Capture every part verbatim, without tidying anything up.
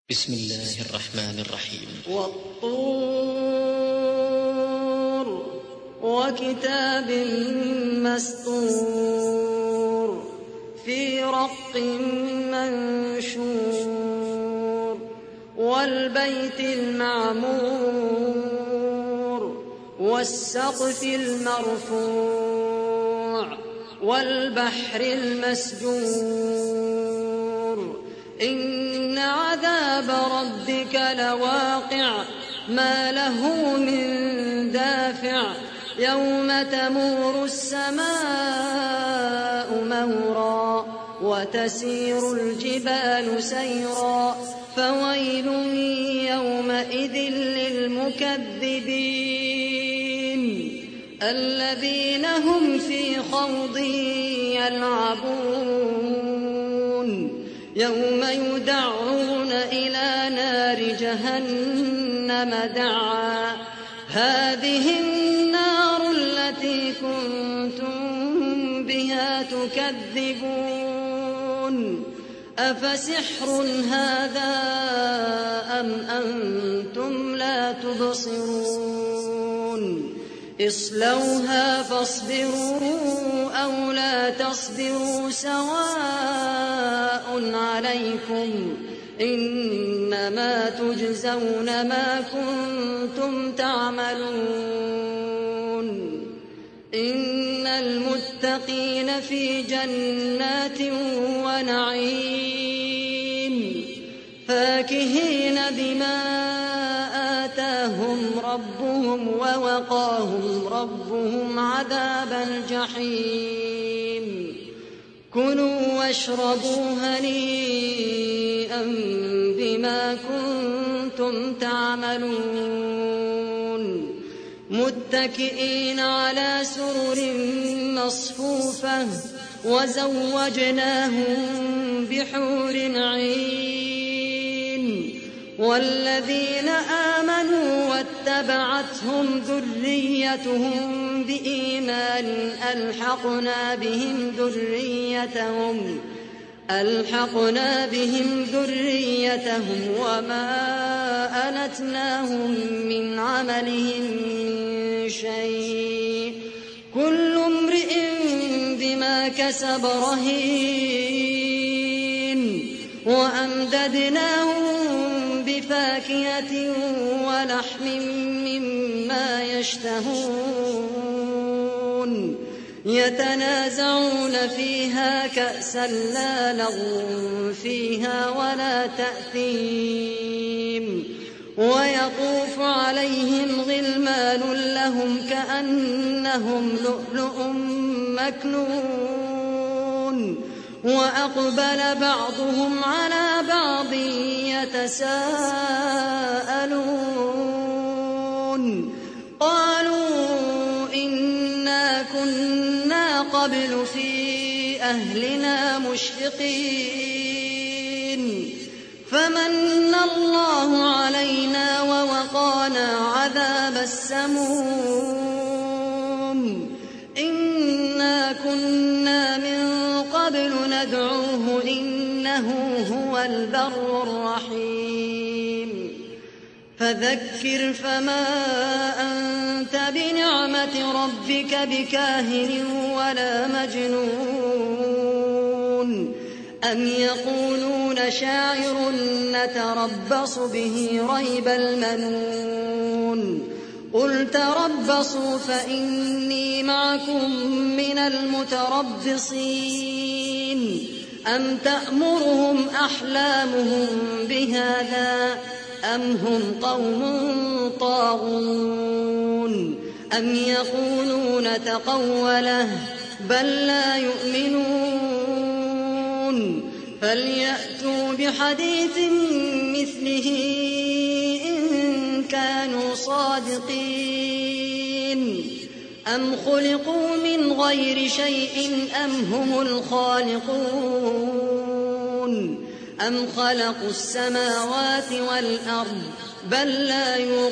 بسم الله الرحمن الرحيم. والطور وكتاب مسطور في رق منشور والبيت المعمور والسقف المرفوع والبحر المسجور إن عذاب ربك لواقع ما له من دافع يوم تمور السماء مورا وتسير الجبال سيرا فويل يومئذ للمكذبين الذين هم في خوض يلعبون يوم يدعون إلى نار جهنم دعا هذه النار التي كنتم بها تكذبون أفسحر هذا أم أنتم لا تبصرون اصلوها فاصبروا أو لا تصبروا سواء عليكم إنما تجزون ما كنتم تعملون إن المتقين في جنات ونعيم فاكهين بما آتاهم ربهم ووقاهم ربهم عذاب الجحيم كلوا واشربوا هنيئا بما كنتم تعملون متكئين على سرر مصفوفة وزوجناهم بحور عين والذين آمنوا واتبعتهم ذريتهم بإيمان ألحقنا بهم ذريتهم ألحقنا بهم ذريتهم وما ألتناهم من عملهم من شيء كل امرئ بما كسب رهين وأمددناهم بفاكهة ولحم مما يشتهون يتنازعون فيها كأسا لا لغو فيها ولا تأثيم ويطوف عليهم غلمان لهم كأنهم لؤلؤ مكنون وأقبل بعضهم على بعض يتساءلون قالوا إنا كنا قبل في أهلنا مشفقين فمن الله علينا ووقانا عذاب السموم إنا كنا من قبل ندعوه إنه هو البر الرحيم فذكر فما أنت بنعمة ربك بكاهن ولا مجنون أم يقولون شاعر نتربص به ريب المنون قل تربصوا فإني معكم من المتربصين أم تأمرهم أحلامهم بهذا أم هم قوم طاغون أم يقولون تقوله بل لا يؤمنون فليأتوا بحديث مثله إن كانوا صادقين أم خلقوا من غير شيء أم هم الخالقون أم خلقوا السماوات والأرض بل لا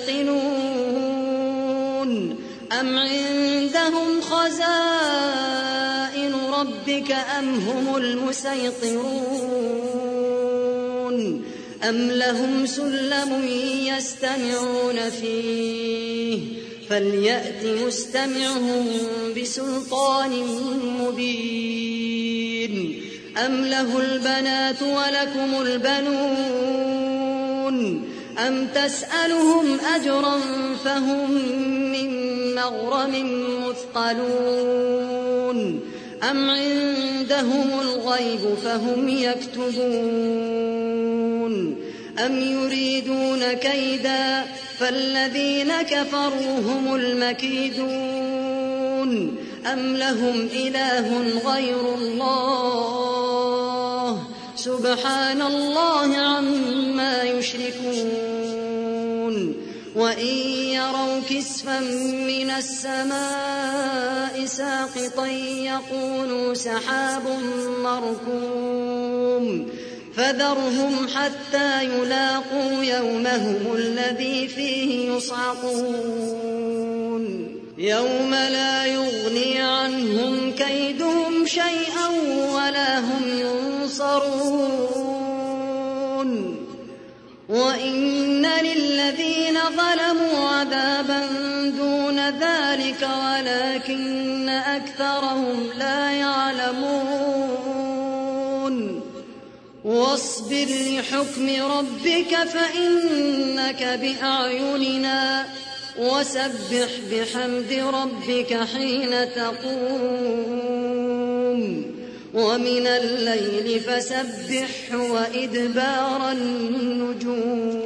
يوقنون أم عندهم خزائن ربك أم هم المسيطرون أم لهم سلم يستمعون فيه فليأت مستمعهم بسلطان مبين أم له البنات ولكم البنون أم تسألهم أجرا فهم من مغرم مثقلون أم عندهم الغيب فهم يكتبون أم يريدون كيدا فالذين كفروا هم المكيدون أم لهم إله غير الله سبحان الله عما يشركون وإن يروا كسفا من السماء ساقطا يقولوا سحاب مركوم فذرهم حتى يلاقوا يومهم الذي فيه يصعقون يوم لا يغني عنهم كيدهم شيئا ولا هم ينصرون وإن للذين ظلموا عذابا دون ذلك ولكن أكثرهم لا يعلمون واصبر لحكم ربك فإنك بأعيننا وسبح بحمد ربك حين تقوم ومن الليل فسبحه وإدبار النجوم